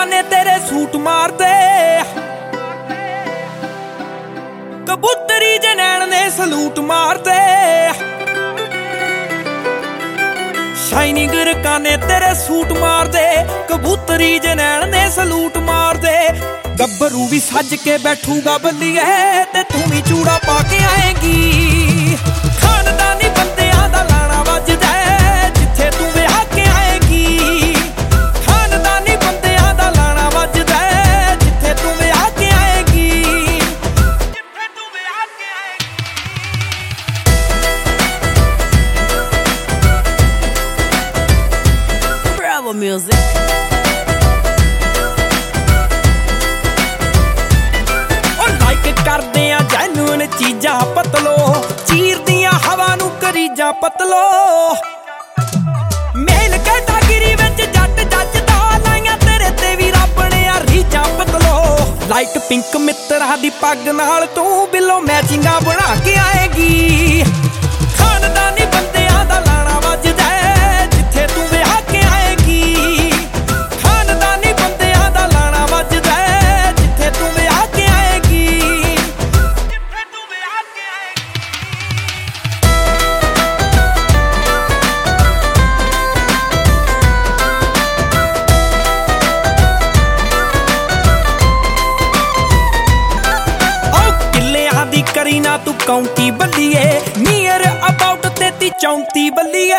काने तेरे सूट मार दे, कबूतरी जे नैन ने सलूट मार दे। शाइनिंग काने तेरे सूट मार दे, कबूतरी जे नैन ने सलूट मार दे। गब्बरू भी सज के बैठूगा बल्लिए, ते तू भी चूड़ा पा के आएगी। खानदानी बंदियां दा लाना वजदा है, जिथे तू विआह के आएगी। खानदानी बंदियां दा लाना वजदा है, जिथे तू विआह के आएगी। जिथे तू विआह के आएगी। Bravo music। करदे आ जैनून चीजां पतलो, चीर दियां हवा नू करीजां पतलो। मेल कैटागिरी विच जट जजदा, लाइयां तेरे ते भी रब ने आ रीजां पतलो। लाइट पिंक मित्तरा दी पग नाल तू बिलो मैचिंगां बना के आएगी। खानदानी बंदियां दा लाना वजदा है, जिथे तू विआह के आएगी। खानदानी बंदियां दा लाना वजदा है, जिथे तू विआह के आएगी। करी ना तू काउंटी बल्लिए, नीयर अबाउट 33-34 बल्लिए।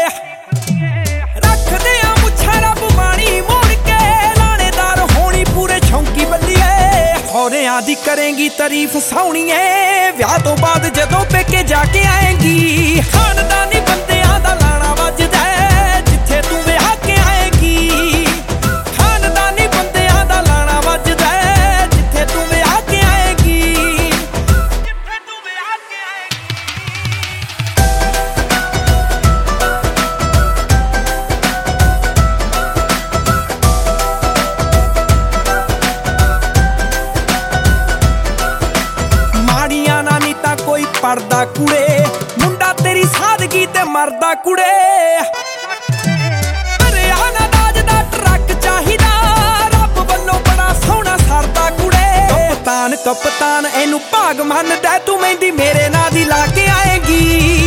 रख दे मुच्छा रब माणी मोड़ के, लानेदार होनी पूरे छौंकी बल्लिए। होरियां दी करेंगी तारीफ सोहणीए, विआह तो बाद जदों पेके जाके आएगी। खानदानी बंदियां दा लाना वजदा है, जिथे तू विआह के आएगी। खानदानी बंदियां दा लाना वजदा है, जिथे तू विआह के आएगी। कोई पढ़दा कुड़े, मुंडा तेरी सादगी ते मरदा कुड़े। हरियाणा राज दा ट्रक चाहिदा, रब वल्लों बड़ा सोहना सरदा कुड़े। कप्तान कप्तान एनू भाग मनदा, तू मेहंदी मेरे नाल दी ला के आएगी।